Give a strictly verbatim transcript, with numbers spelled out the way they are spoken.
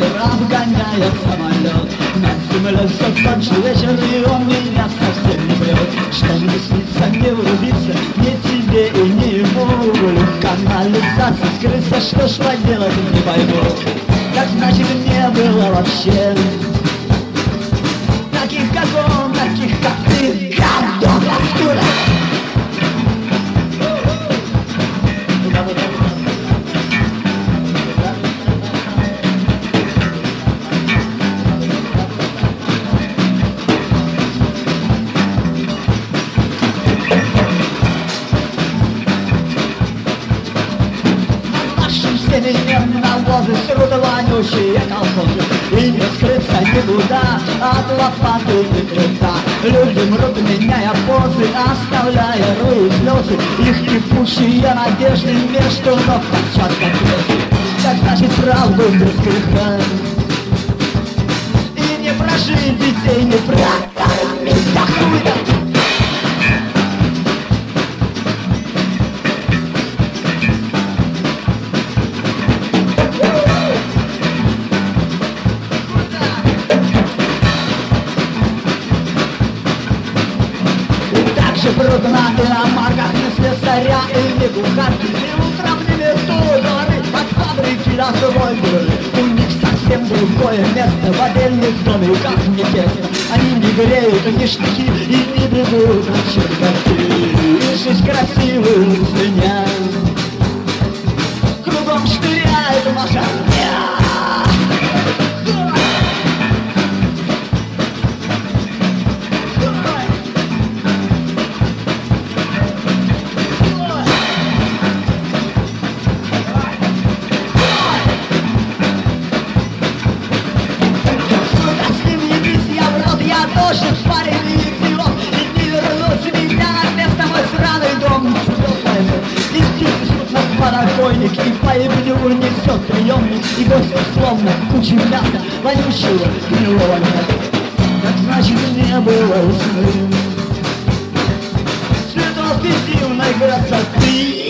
вечера, вгоняя самолет. Над землей все тот же вечер, и он меня совсем не врет. Что мне снится, не врубиться ни тебе и ни ему. Канализация скрыться, что ж поделать, не пойму. Так значит не было вообще таких, как он, таких, как ты, гадон, паскуда. Современные навозы, срут вонючие колхозы. И не скрыться никуда от лопаты и труда. Люди мрут, меняя позы, оставляя рвы и слезы. Их кипучие надежды между ног торчат как лёжи. Так значит правду без греха. И не прожить детей, не прокормить, да хуй да. Трудно и на марках, не слесаря и не кухарки. И утром не методоры от фабрики до свой были. У них совсем другое место в отдельных домиках не тесно. Они не греют ни штыки и не бегут на чердаки. И жизнь красивая свинья кругом штыряет машина. Тоже парень и идиот, и не вернуть меня на место мой сраный дом. Из птицы жрут на подоконник, и по ебню несет приемник. И гости словно куча мяса, вонючего гнилого мяса. Так значит не было сны цветов и дивной красоты.